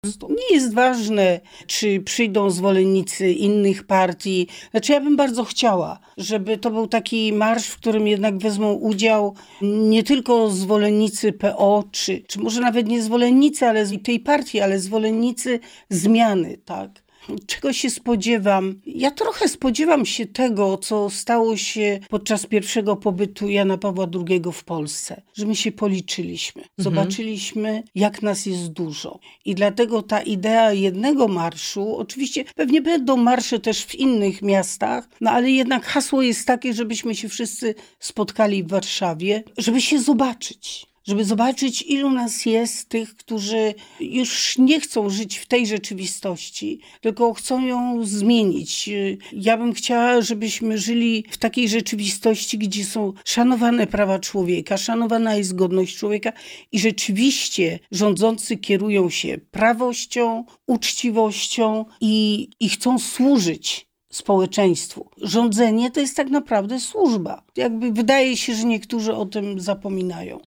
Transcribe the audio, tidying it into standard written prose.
Nie jest ważne, czy przyjdą zwolennicy innych partii. Znaczy, ja bym bardzo chciała, żeby to był taki marsz, w którym jednak wezmą udział nie tylko zwolennicy PO, czy może nawet nie zwolennicy tej partii, ale zwolennicy zmiany, tak? Czego się spodziewam? Ja trochę spodziewam się tego, co stało się podczas pierwszego pobytu Jana Pawła II w Polsce. Że my się policzyliśmy. Zobaczyliśmy, jak nas jest dużo. I dlatego ta idea jednego marszu, oczywiście pewnie będą marsze też w innych miastach, no ale jednak hasło jest takie, żebyśmy się wszyscy spotkali w Warszawie, żeby się zobaczyć. Żeby zobaczyć, ilu nas jest tych, którzy już nie chcą żyć w tej rzeczywistości, tylko chcą ją zmienić. Ja bym chciała, żebyśmy żyli w takiej rzeczywistości, gdzie są szanowane prawa człowieka, szanowana jest godność człowieka i rzeczywiście rządzący kierują się prawością, uczciwością i chcą służyć społeczeństwu. Rządzenie to jest tak naprawdę służba. Jakby wydaje się, że niektórzy o tym zapominają.